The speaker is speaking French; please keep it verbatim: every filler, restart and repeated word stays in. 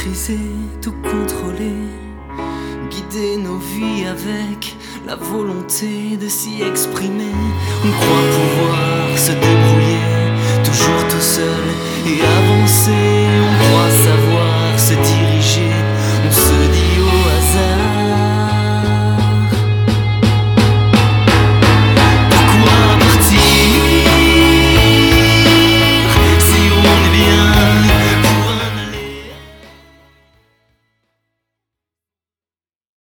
maîtriser, tout contrôler, guider nos vies avec la volonté de s'y exprimer. On croit pouvoir se débrouiller, toujours tout seul et avancer. On croit